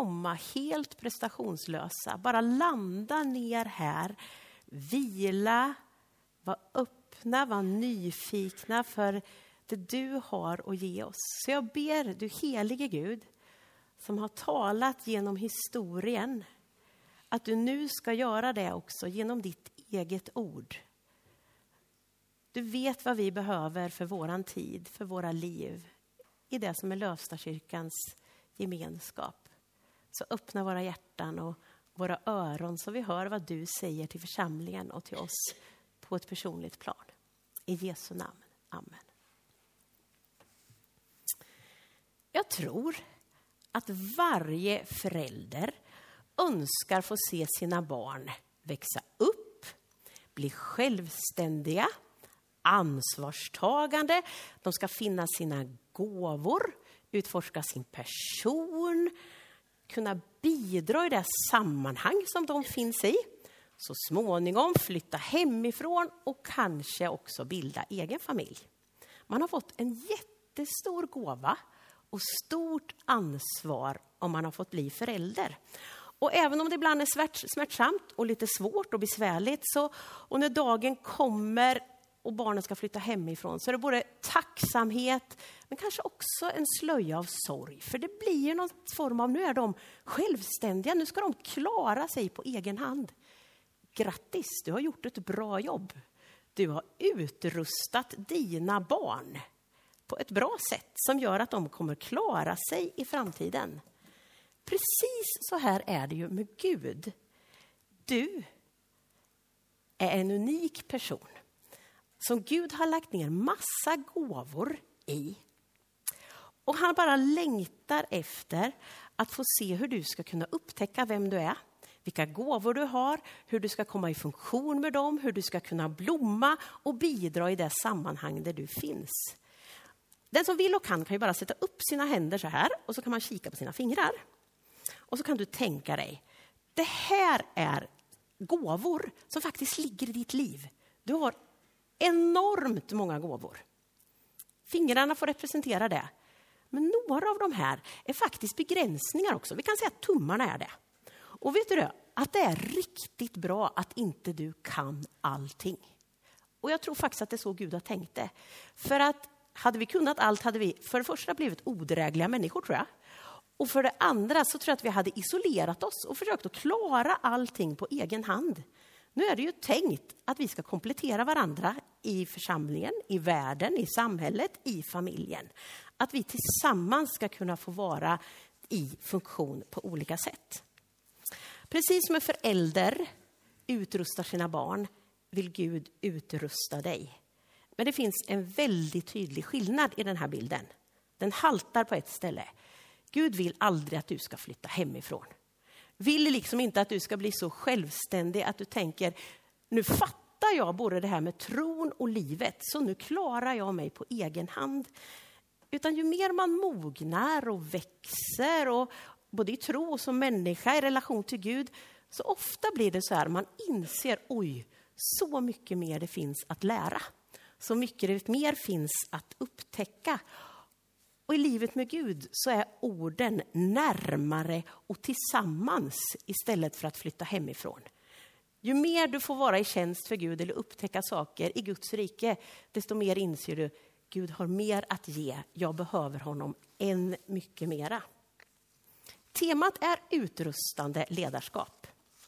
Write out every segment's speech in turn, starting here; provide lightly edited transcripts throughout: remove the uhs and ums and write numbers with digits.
komma helt prestationslösa. Bara landa ner här, vila, vara öppna, vara nyfikna för det du har att ge oss. Så jag ber, du helige Gud, som har talat genom historien, att du nu ska göra det också genom ditt eget ord. Du vet vad vi behöver för våran tid, för våra liv, i det som är Lövstakyrkans gemenskap. Så öppna våra hjärtan och våra öron så vi hör vad du säger till församlingen och till oss på ett personligt plan. I Jesu namn. Amen. Jag tror att varje förälder önskar få se sina barn växa upp, bli självständiga, ansvarstagande. De ska finna sina gåvor, utforska sin person, kunna bidra i det sammanhang som de finns i. Så småningom flytta hemifrån och kanske också bilda egen familj. Man har fått en jättestor gåva och stort ansvar om man har fått bli förälder. Och även om det ibland är smärtsamt och lite svårt och besvärligt, och när dagen kommer och barnen ska flytta hemifrån, så är det både tacksamhet men kanske också en slöja av sorg. För det blir ju någon form av, nu är de självständiga, nu ska de klara sig på egen hand. Grattis, du har gjort ett bra jobb. Du har utrustat dina barn på ett bra sätt som gör att de kommer klara sig i framtiden. Precis så här är det ju med Gud. Du är en unik person som Gud har lagt ner massa gåvor i. Och han bara längtar efter att få se hur du ska kunna upptäcka vem du är. Vilka gåvor du har, hur du ska komma i funktion med dem, hur du ska kunna blomma och bidra i det sammanhang där du finns. Den som vill och kan ju bara sätta upp sina händer så här och så kan man kika på sina fingrar. Och så kan du tänka dig, det här är gåvor som faktiskt ligger i ditt liv. Du har enormt många gåvor. Fingrarna får representera det. Men några av de här är faktiskt begränsningar också. Vi kan säga att tummarna är det. Och vet du det? Att det är riktigt bra att inte du kan allting. Och jag tror faktiskt att det är så Gud har tänkt det. För att hade vi kunnat allt hade vi för det första blivit odrägliga människor, tror jag. Och för det andra så tror jag att vi hade isolerat oss och försökt att klara allting på egen hand. Nu är det ju tänkt att vi ska komplettera varandra i församlingen, i världen, i samhället, i familjen. Att vi tillsammans ska kunna få vara i funktion på olika sätt. Precis som en förälder utrustar sina barn vill Gud utrusta dig. Men det finns en väldigt tydlig skillnad i den här bilden. Den haltar på ett ställe. Gud vill aldrig att du ska flytta hemifrån. Vill liksom inte att du ska bli så självständig att du tänker, nu fattar jag både det här med tron och livet, så nu klarar jag mig på egen hand. Utan ju mer man mognar och växer, och både i tro och som människa i relation till Gud, så ofta blir det så här, man inser, oj, så mycket mer det finns att lära. Så mycket det mer finns att upptäcka. Och i livet med Gud så är orden närmare och tillsammans istället för att flytta hemifrån. Ju mer du får vara i tjänst för Gud eller upptäcka saker i Guds rike, desto mer inser du, Gud har mer att ge. Jag behöver honom än mycket mera. Temat är utrustande ledarskap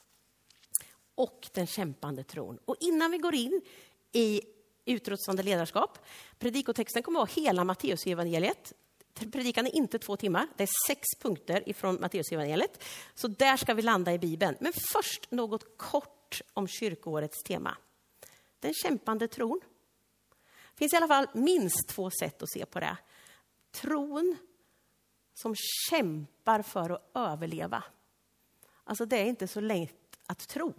och den kämpande tron. Och innan vi går in i utrustande ledarskap, predikotexten kommer att vara hela Matteusevangeliet. Predikan är inte 2 timmar, det är 6 punkter ifrån Matteusevangeliet. Så där ska vi landa i Bibeln. Men först något kort om kyrkoårets tema. Den kämpande tron. Det finns i alla fall minst 2 sätt att se på det. Tron som kämpar för att överleva. Alltså det är inte så lätt att tro.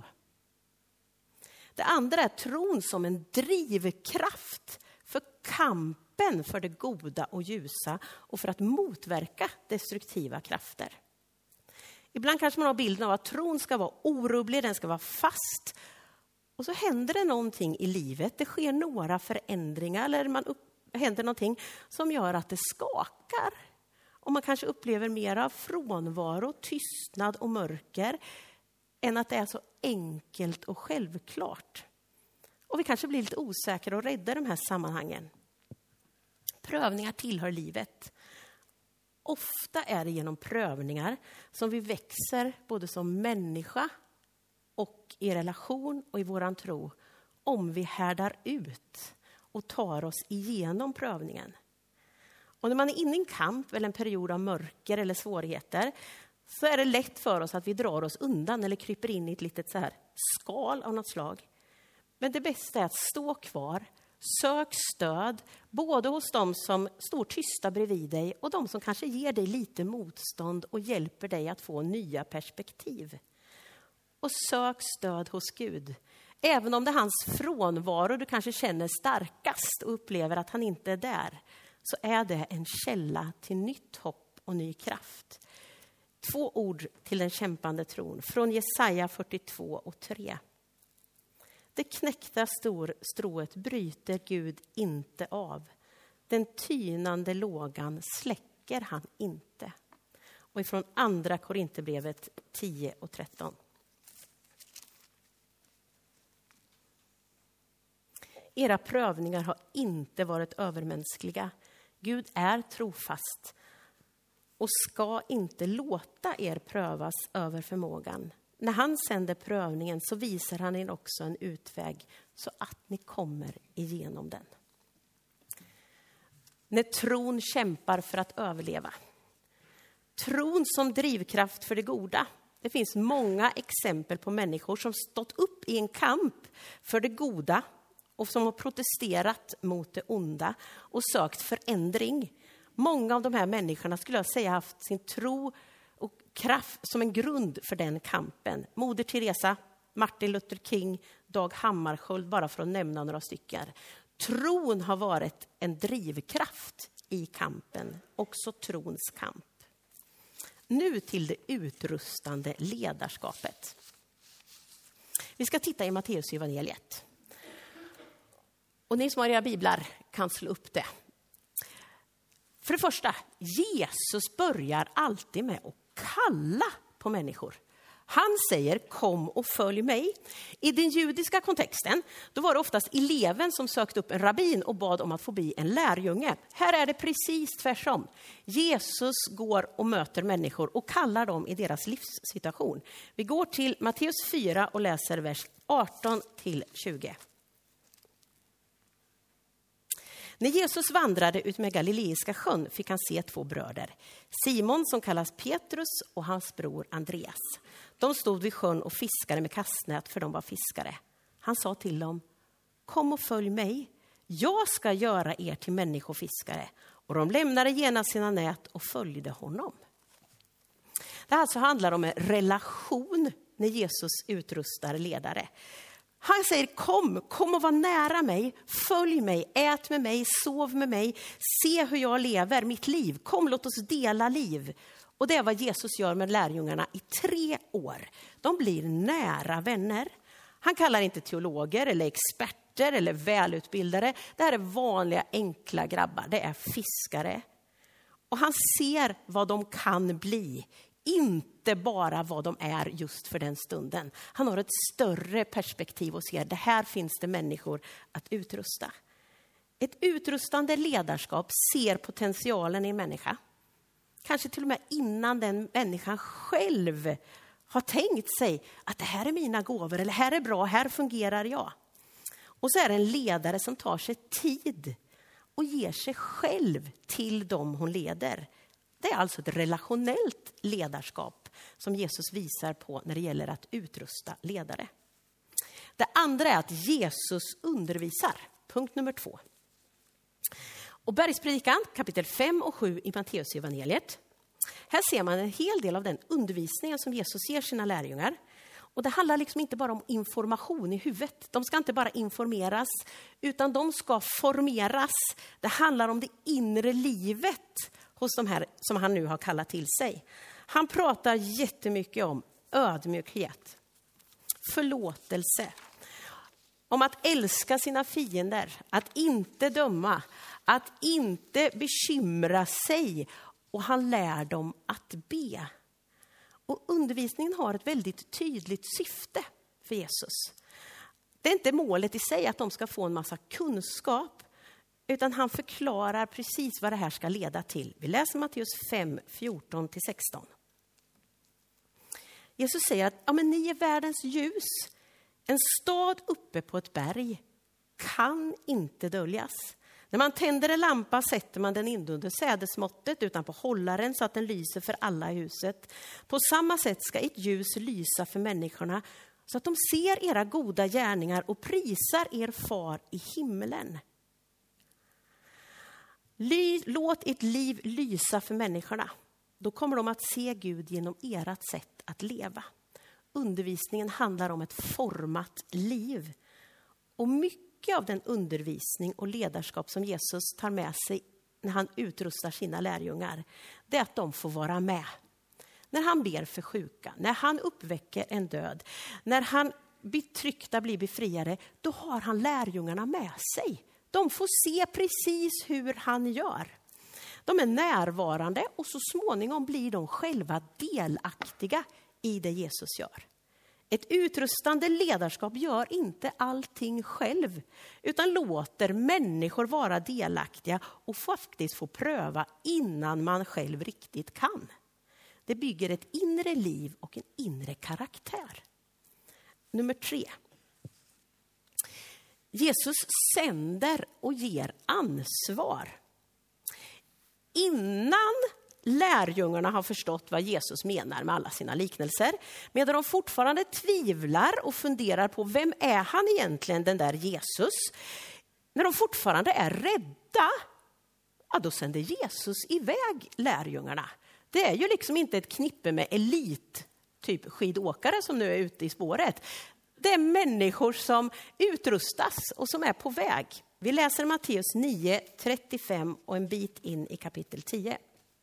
Det andra är tron som en drivkraft för kampen för det goda och ljusa och för att motverka destruktiva krafter. Ibland kanske man har bilden av att tron ska vara orubblig, den ska vara fast. Och så händer det någonting i livet, det sker några förändringar eller händer någonting som gör att det skakar. Och man kanske upplever mer av frånvaro, tystnad och mörker än att det är så enkelt och självklart. Och vi kanske blir lite osäkra och rädda i de här sammanhangen. Prövningar tillhör livet. Ofta är det genom prövningar som vi växer både som människa och i relation och i våran tro, om vi härdar ut och tar oss igenom prövningen. Och när man är inne i en kamp eller en period av mörker eller svårigheter, så är det lätt för oss att vi drar oss undan eller kryper in i ett litet så här skal av något slag. Men det bästa är att stå kvar, sök stöd, både hos de som står tysta bredvid dig och de som kanske ger dig lite motstånd och hjälper dig att få nya perspektiv. Och sök stöd hos Gud. Även om det är hans frånvaro du kanske känner starkast och upplever att han inte är där, så är det en källa till nytt hopp och ny kraft. 2 ord till den kämpande tron från Jesaja 42:3. Det knäckta strået bryter Gud inte av. Den tynande lågan släcker han inte. Och ifrån andra Korinthierbrevet 10:13. Era prövningar har inte varit övermänskliga. Gud är trofast och ska inte låta er prövas över förmågan. När han sänder prövningen så visar han er också en utväg så att ni kommer igenom den. När tron kämpar för att överleva. Tron som drivkraft för det goda. Det finns många exempel på människor som stått upp i en kamp för det goda och som har protesterat mot det onda och sökt förändring. Många av de här människorna skulle jag säga haft sin tro och kraft som en grund för den kampen. Moder Teresa, Martin Luther King, Dag Hammarskjöld, bara för att nämna några stycken. Tron har varit en drivkraft i kampen, också trons kamp. Nu till det utrustande ledarskapet. Vi ska titta i Matteus evangeliet. Och ni som har era biblar kan slå upp det. För det första, Jesus börjar alltid med att kalla på människor. Han säger kom och följ mig. I den judiska kontexten då var det oftast eleven som sökte upp en rabbin och bad om att få bli en lärjunge. Här är det precis tvärtom. Jesus går och möter människor och kallar dem i deras livssituation. Vi går till Matteus 4 och läser vers 18-20. När Jesus vandrade ut med Galileiska sjön fick han se 2 bröder. Simon som kallas Petrus och hans bror Andreas. De stod vid sjön och fiskade med kastnät för de var fiskare. Han sa till dem, kom och följ mig. Jag ska göra er till människofiskare. Och de lämnade genast sina nät och följde honom. Det här så handlar om en relation när Jesus utrustar ledare. Han säger kom och var nära mig, följ mig, ät med mig, sov med mig, se hur jag lever mitt liv. Kom, låt oss dela liv. Och det är vad Jesus gör med lärjungarna i 3 år. De blir nära vänner. Han kallar inte teologer eller experter eller välutbildade. Det här är vanliga enkla grabbar, det är fiskare. Och han ser vad de kan bli. Inte bara vad de är just för den stunden. Han har ett större perspektiv och ser det här finns det människor att utrusta. Ett utrustande ledarskap ser potentialen i en människa. Kanske till och med innan den människan själv har tänkt sig att det här är mina gåvor eller här är bra, här fungerar jag. Och så är det en ledare som tar sig tid och ger sig själv till dem hon leder. Det är alltså ett relationellt ledarskap som Jesus visar på när det gäller att utrusta ledare. Det andra är att Jesus undervisar. Punkt nummer 2. Och Bergspredikan, kapitel 5 och 7 i Matteus evangeliet. Här ser man en hel del av den undervisningen som Jesus ger sina lärjungar. Och det handlar liksom inte bara om information i huvudet. De ska inte bara informeras, utan de ska formeras. Det handlar om det inre livet hos de här som han nu har kallat till sig. Han pratar jättemycket om ödmjukhet, förlåtelse, om att älska sina fiender, att inte döma, att inte bekymra sig och han lär dem att be. Och undervisningen har ett väldigt tydligt syfte för Jesus. Det är inte målet i sig att de ska få en massa kunskap, utan han förklarar precis vad det här ska leda till. Vi läser Matteus 5, 14-16. Jesus säger att ni är världens ljus. En stad uppe på ett berg kan inte döljas. När man tänder en lampa sätter man den inte under sädesmåttet utan på hållaren så att den lyser för alla i huset. På samma sätt ska ett ljus lysa för människorna så att de ser era goda gärningar och prisar er far i himlen. Låt ert liv lysa för människorna. Då kommer de att se Gud genom ert sätt att leva. Undervisningen handlar om ett format liv. Och mycket av den undervisning och ledarskap som Jesus tar med sig när han utrustar sina lärjungar, det är att de får vara med. När han ber för sjuka, när han uppväcker en död, när han betryckta blir befriade, då har han lärjungarna med sig. De får se precis hur han gör. De är närvarande och så småningom blir de själva delaktiga i det Jesus gör. Ett utrustande ledarskap gör inte allting själv, utan låter människor vara delaktiga och faktiskt få pröva innan man själv riktigt kan. Det bygger ett inre liv och en inre karaktär. Nummer 3. Jesus sänder och ger ansvar. Innan lärjungarna har förstått vad Jesus menar med alla sina liknelser, medan de fortfarande tvivlar och funderar på vem är han egentligen, den där Jesus. När de fortfarande är rädda, då sänder Jesus iväg lärjungarna. Det är ju liksom inte ett knippe med elit, typ skidåkare som nu är ute i spåret. Det är människor som utrustas och som är på väg. Vi läser Matteus 9, 35 och en bit in i kapitel 10.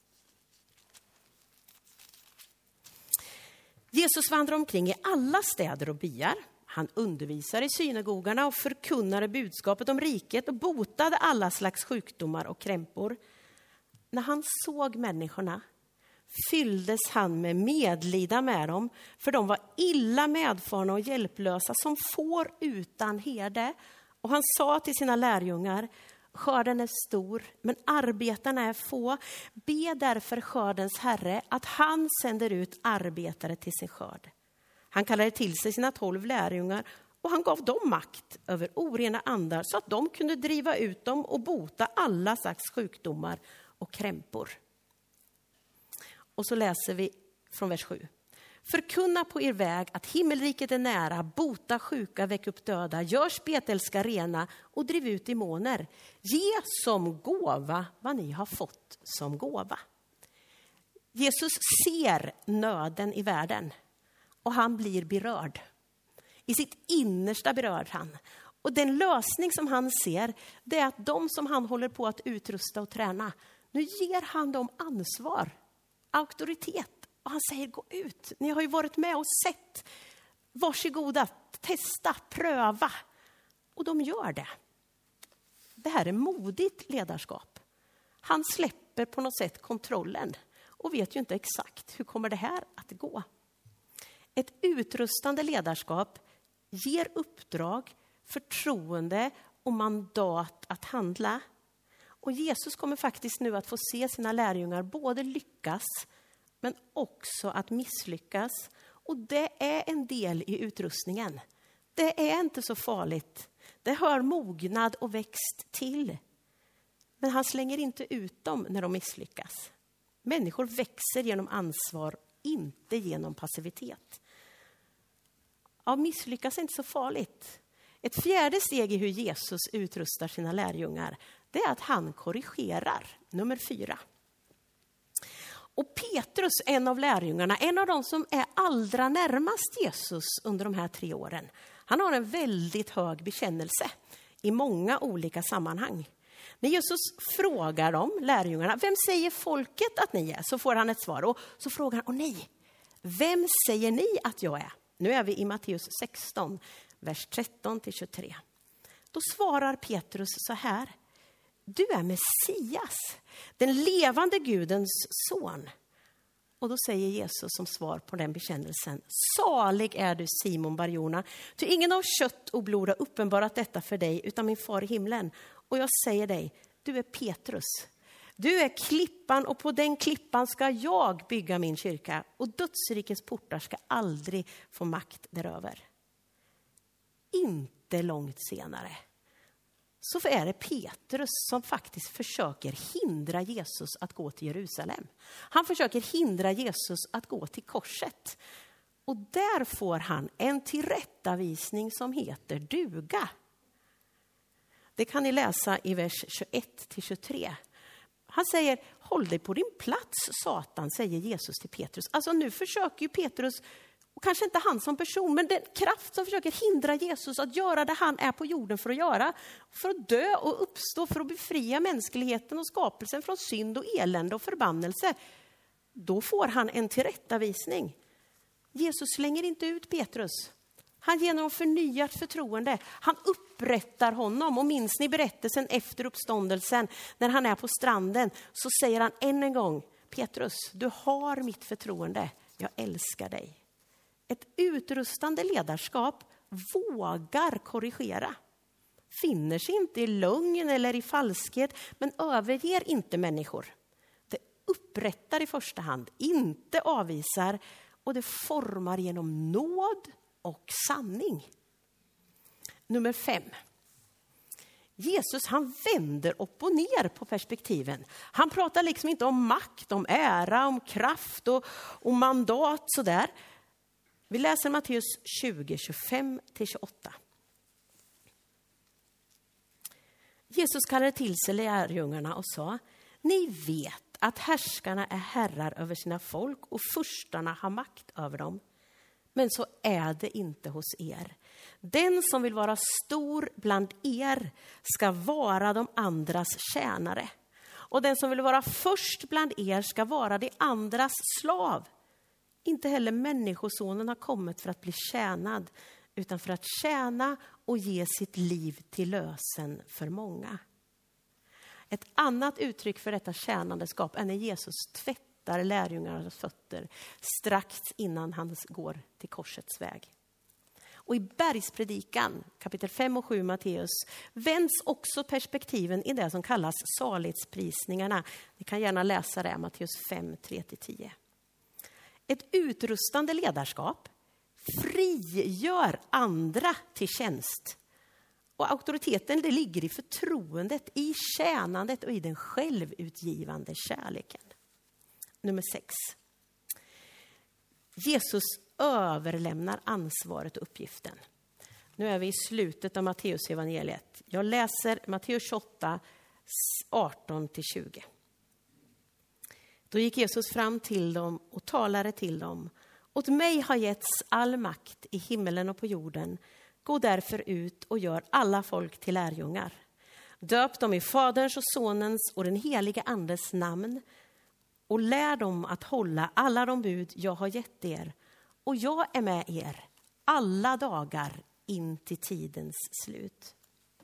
Jesus vandrar omkring i alla städer och byar. Han undervisar i synagogorna och förkunnade budskapet om riket och botade alla slags sjukdomar och krämpor. När han såg människorna fylldes han med medlida med dem, för de var illa medfarna och hjälplösa som får utan herde. Och han sa till sina lärjungar: skörden är stor, men arbetarna är få. Be därför skördens herre att han sänder ut arbetare till sin skörd. Han kallade till sig sina 12 lärjungar och han gav dem makt över orena andar så att de kunde driva ut dem och bota alla slags sjukdomar och krämpor. Och så läser vi från vers 7. Förkunna på er väg att himmelriket är nära, bota sjuka, väck upp döda, gör spetälska rena och driv ut demoner. Ge som gåva vad ni har fått som gåva. Jesus ser nöden i världen och han blir berörd. I sitt innersta berör han. Och den lösning som han ser, det är att de som han håller på att utrusta och träna, nu ger han dem ansvar, auktoritet. Och han säger: gå ut, ni har ju varit med och sett. Varsågoda, testa, pröva. Och de gör det. Det här är modigt ledarskap. Han släpper på något sätt kontrollen och vet ju inte exakt hur kommer det här att gå. Ett utrustande ledarskap ger uppdrag, förtroende och mandat att handla. Och Jesus kommer faktiskt nu att få se sina lärjungar både lyckas men också att misslyckas. Och det är en del i utrustningen. Det är inte så farligt. Det hör mognad och växt till. Men han slänger inte ut dem när de misslyckas. Människor växer genom ansvar, inte genom passivitet. Misslyckas är inte så farligt. Ett fjärde steg i hur Jesus utrustar sina lärjungar, det är att han korrigerar. Nummer 4. Och Petrus, en av lärjungarna, en av de som är allra närmast Jesus under de här 3 åren. Han har en väldigt hög bekännelse i många olika sammanhang. När Jesus frågar dem, lärjungarna, vem säger folket att ni är? Så får han ett svar. Och så frågar han, och ni, vem säger ni att jag är? Nu är vi i Matteus 16, vers 13-23. Då svarar Petrus så här: du är Messias, den levande Gudens son. Och då säger Jesus som svar på den bekännelsen: salig är du Simon Barjona, ty ingen av kött och blod har uppenbarat detta för dig utan min far i himlen. Och jag säger dig, du är Petrus. Du är klippan och på den klippan ska jag bygga min kyrka och dödsrikets portar ska aldrig få makt däröver. Inte långt senare så är det Petrus som faktiskt försöker hindra Jesus att gå till Jerusalem. Han försöker hindra Jesus att gå till korset. Och där får han en tillrättavisning som heter duga. Det kan ni läsa i vers 21-23. Han säger, håll dig på din plats, Satan, säger Jesus till Petrus. Alltså nu försöker ju Petrus, och kanske inte han som person, men den kraft som försöker hindra Jesus att göra det han är på jorden för att göra. För att dö och uppstå, för att befria mänskligheten och skapelsen från synd och elände och förbannelse. Då får han en tillrättavisning. Jesus slänger inte ut Petrus. Han ger honom förnyat förtroende. Han upprättar honom. Och minns ni berättelsen efter uppståndelsen? När han är på stranden så säger han än en gång: Petrus, du har mitt förtroende. Jag älskar dig. Ett utrustande ledarskap vågar korrigera. Finner sig inte i lögn eller i falskhet, men överger inte människor. Det upprättar i första hand, inte avvisar, och det formar genom nåd och sanning. Nummer 5. Jesus, han vänder upp och ner på perspektiven. Han pratar liksom inte om makt, om ära, om kraft och mandat sådär. Vi läser Matteus 20, 25-28. Jesus kallade till sig lärjungarna och sa: ni vet att härskarna är herrar över sina folk och furstarna har makt över dem. Men så är det inte hos er. Den som vill vara stor bland er ska vara de andras tjänare. Och den som vill vara först bland er ska vara de andras slav. Inte heller människosonen har kommit för att bli tjänad, utan för att tjäna och ge sitt liv till lösen för många. Ett annat uttryck för detta tjänandeskap är när Jesus tvättar lärjungarnas fötter strax innan han går till korsets väg. Och i bergspredikan, kapitel 5 och 7 Matteus, vänds också perspektiven i det som kallas salighetsprisningarna. Ni kan gärna läsa det, Matteus 5, 3-10. Ett utrustande ledarskap frigör andra till tjänst. Och auktoriteten, det ligger i förtroendet, i tjänandet och i den självutgivande kärleken. Nummer 6. Jesus överlämnar ansvaret och uppgiften. Nu är vi i slutet av Matteus evangeliet. Jag läser Matteus 28, 18-20. Då gick Jesus fram till dem och talade till dem. Åt mig har getts all makt i himmelen och på jorden. Gå därför ut och gör alla folk till lärjungar. Döp dem i Faderns och Sonens och den heliga Andes namn. Och lär dem att hålla alla de bud jag har gett er. Och jag är med er alla dagar in till tidens slut.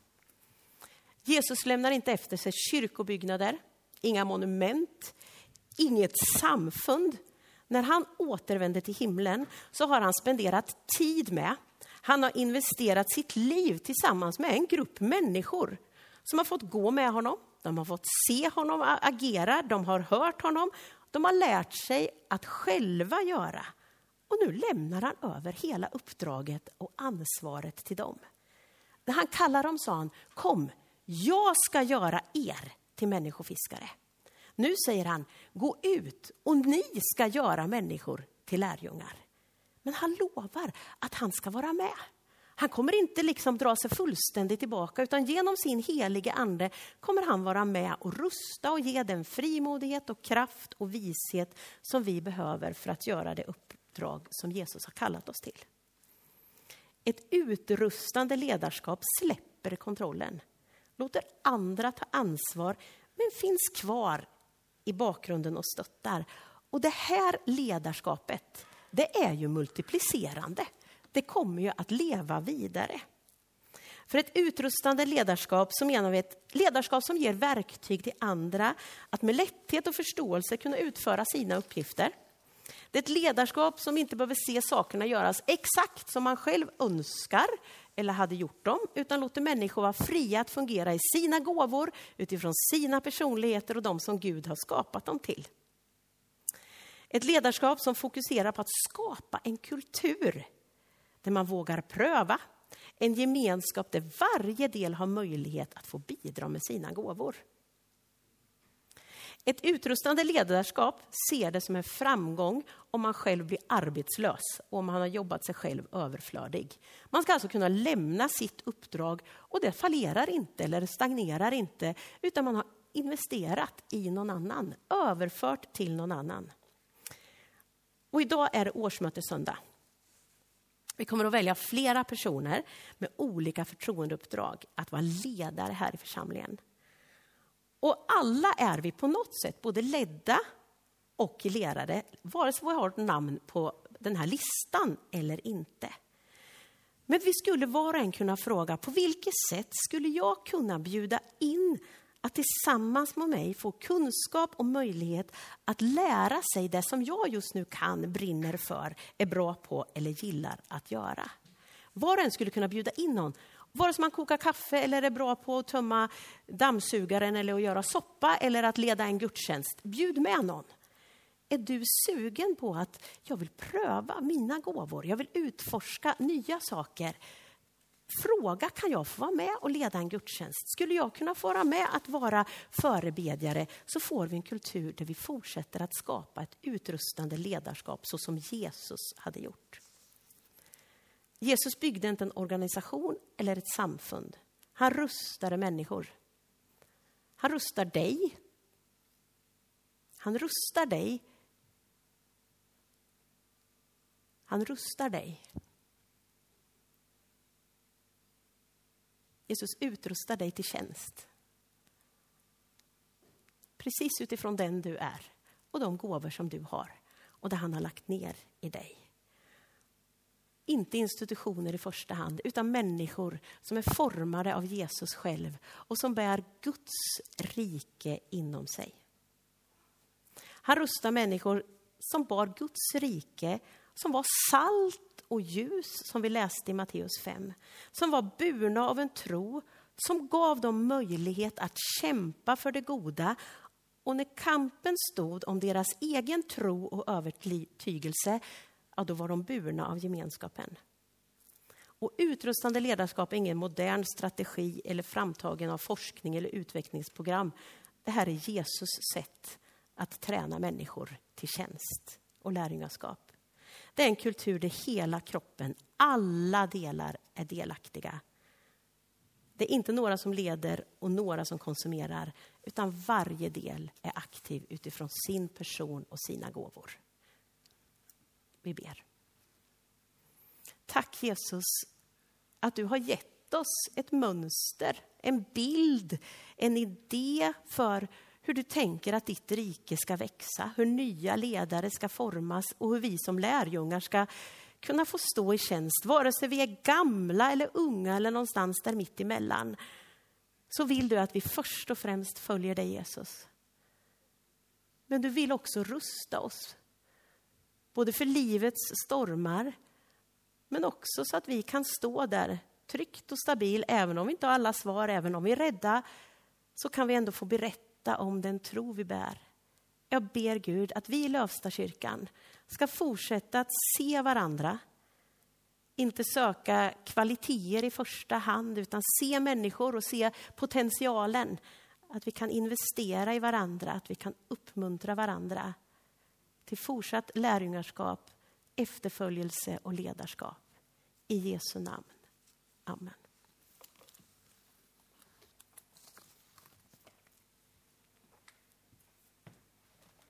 Jesus lämnar inte efter sig kyrkobyggnader, inga monument, inget samfund. När han återvänder till himlen så har han spenderat tid med. Han har investerat sitt liv tillsammans med en grupp människor som har fått gå med honom. De har fått se honom agera, de har hört honom. De har lärt sig att själva göra. Och nu lämnar han över hela uppdraget och ansvaret till dem. När han kallar dem sa han: kom, jag ska göra er till människofiskare. Nu säger han: gå ut och ni ska göra människor till lärjungar. Men han lovar att han ska vara med. Han kommer inte liksom dra sig fullständigt tillbaka, utan genom sin helige ande kommer han vara med och rusta och ge den frimodighet och kraft och vishet som vi behöver för att göra det uppdrag som Jesus har kallat oss till. Ett utrustande ledarskap släpper kontrollen, låter andra ta ansvar, men finns kvar i bakgrunden och stöttar. Och det här ledarskapet, det är ju multiplicerande. Det kommer ju att leva vidare. För ett utrustande ledarskap så menar vi ett ledarskap som ger verktyg till andra att med lätthet och förståelse kunna utföra sina uppgifter. Det är ett ledarskap som inte behöver se sakerna göras exakt som man själv önskar eller hade gjort dem, utan låter människor vara fria att fungera i sina gåvor utifrån sina personligheter och de som Gud har skapat dem till. Ett ledarskap som fokuserar på att skapa en kultur där man vågar pröva, en gemenskap där varje del har möjlighet att få bidra med sina gåvor. Ett utrustande ledarskap ser det som en framgång om man själv blir arbetslös och om man har jobbat sig själv överflödig. Man ska alltså kunna lämna sitt uppdrag och det fallerar inte eller stagnerar inte, utan man har investerat i någon annan, överfört till någon annan. Och idag är det årsmötessöndag. Vi kommer att välja flera personer med olika förtroendeuppdrag att vara ledare här i församlingen. Och alla är vi på något sätt både ledda och ledare, vare sig vi har ett namn på den här listan eller inte. Men vi skulle var och en kunna fråga, på vilket sätt skulle jag kunna bjuda in att tillsammans med mig få kunskap och möjlighet att lära sig det som jag just nu kan, brinner för, är bra på eller gillar att göra. Var och en skulle kunna bjuda in någon. Vare sig man kokar kaffe eller är bra på att tömma dammsugaren eller att göra soppa eller att leda en gudstjänst. Bjud med någon. Är du sugen på att jag vill pröva mina gåvor? Jag vill utforska nya saker. Fråga, kan jag få vara med och leda en gudstjänst? Skulle jag kunna få vara med att vara förebedjare, så får vi en kultur där vi fortsätter att skapa ett utrustande ledarskap så som Jesus hade gjort. Jesus byggde inte en organisation eller ett samfund. Han rustade människor. Han rustar dig. Han rustar dig. Han rustar dig. Jesus utrustar dig till tjänst. Precis utifrån den du är och de gåvor som du har och det han har lagt ner i dig. Inte institutioner i första hand, utan människor som är formade av Jesus själv och som bär Guds rike inom sig. Han rustar människor som bar Guds rike, som var salt och ljus, som vi läste i Matteus 5. Som var burna av en tro, som gav dem möjlighet att kämpa för det goda. Och när kampen stod om deras egen tro och övertygelse, ja, då var de burna av gemenskapen. Och utrustande ledarskap är ingen modern strategi eller framtagen av forskning eller utvecklingsprogram. Det här är Jesus sätt att träna människor till tjänst och lärjungaskap. Det är en kultur där hela kroppen, alla delar är delaktiga. Det är inte några som leder och några som konsumerar, utan varje del är aktiv utifrån sin person och sina gåvor. Vi ber. Tack Jesus att du har gett oss ett mönster, en bild, en idé för hur du tänker att ditt rike ska växa, hur nya ledare ska formas och hur vi som lärjungar ska kunna få stå i tjänst. Vare sig vi är gamla eller unga eller någonstans där mitt emellan, så vill du att vi först och främst följer dig Jesus. Men du vill också rusta oss, både för livets stormar, men också så att vi kan stå där tryggt och stabil, även om vi inte har alla svar, även om vi är rädda, så kan vi ändå få berätta om den tro vi bär. Jag ber Gud att vi i Lövstakyrkan ska fortsätta att se varandra, inte söka kvaliteter i första hand, utan se människor och se potentialen. Att vi kan investera i varandra, att vi kan uppmuntra varandra till fortsatt lärjungarskap, efterföljelse och ledarskap. I Jesu namn. Amen.